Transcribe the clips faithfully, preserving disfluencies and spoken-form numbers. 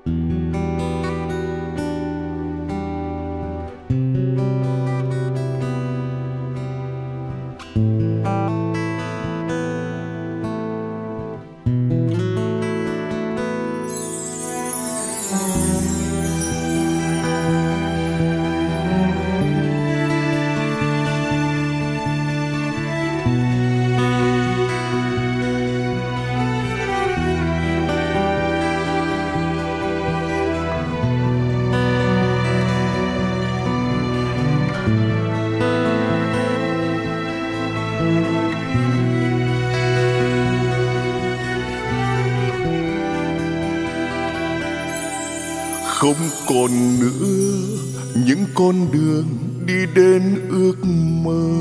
Không còn nữa những con đường đi đến ước mơ,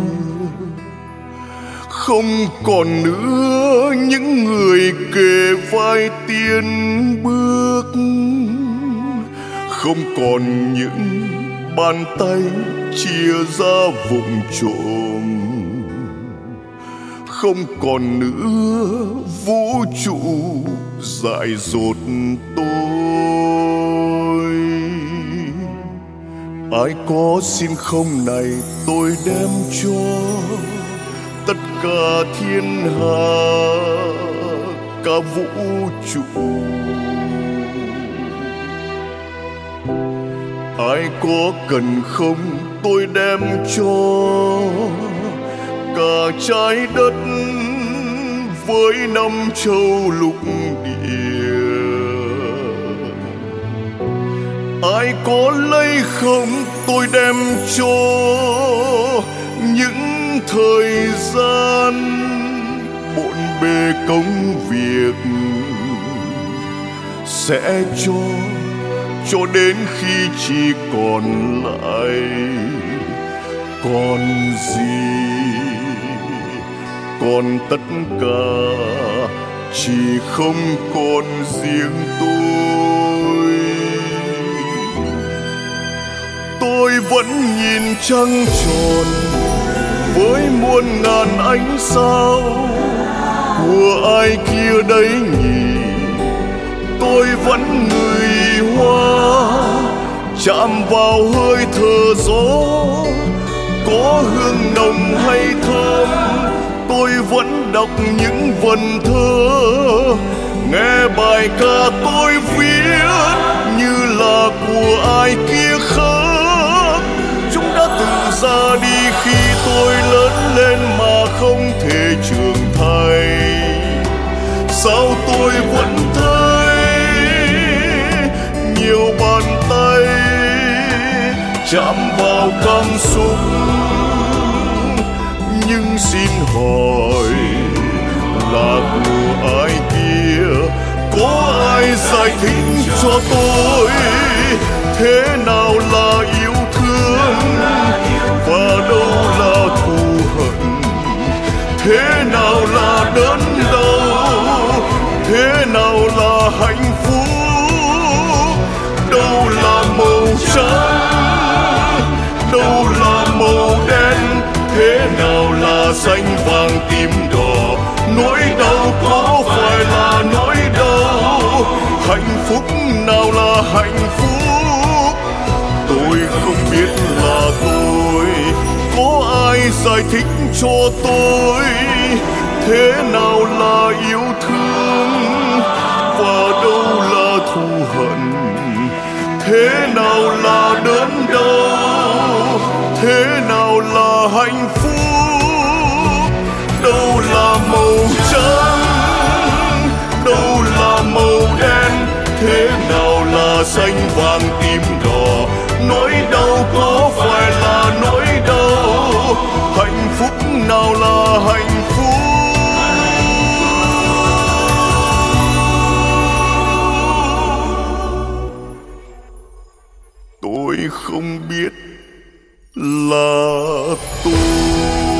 không còn nữa những người kề vai tiến bước, không còn những bàn tay chia ra vụng trộm, không còn nữa vũ trụ dại dột tôi. Ai có xin không này tôi đem cho tất cả thiên hạ cả vũ trụ. Ai có cần không tôi đem cho cả trái đất với năm châu lục địa. Ai có lấy không tôi đem cho những thời gian bộn bề công việc, sẽ cho cho đến khi chỉ còn lại còn gì, còn tất cả chỉ không còn riêng tôi. Tôi vẫn nhìn trăng tròn với muôn ngàn ánh sao của ai kia đấy nhỉ. Tôi vẫn người hoa chạm vào hơi thở gió, có hương nồng hay thơm. Tôi vẫn đọc những vần thơ, nghe bài ca tôi viết như là của ai kia khác. Chúng đã tự ra đi khi tôi lớn lên mà không thể trưởng thành. Sao tôi vẫn thấy nhiều bàn tay chạm vào cảm xúc, nhưng xin hỏi là của ai kia? Có ai giải thích cho tôi thế nào là yêu thương và đâu là thù hận? Thế nào là đớn đau? Thế nào là hạnh phúc? Đâu là màu trắng? Đâu là màu đen? Thế nào là xanh vàng tím đỏ? Nỗi đau có phải là nỗi đau? Hạnh phúc nào là hạnh phúc? Tôi không biết là tôi. Có ai giải thích cho tôi thế nào là yêu thương và đâu là thù hận? Thế nào là đớn đau? Thế nào là hạnh phúc? Đâu là màu trắng? Đâu là màu đen? Thế nào là xanh vàng tím đỏ? Nỗi đau có phải là nỗi đau? Hạnh phúc nào là hạnh phúc? Tôi không biết là tôi.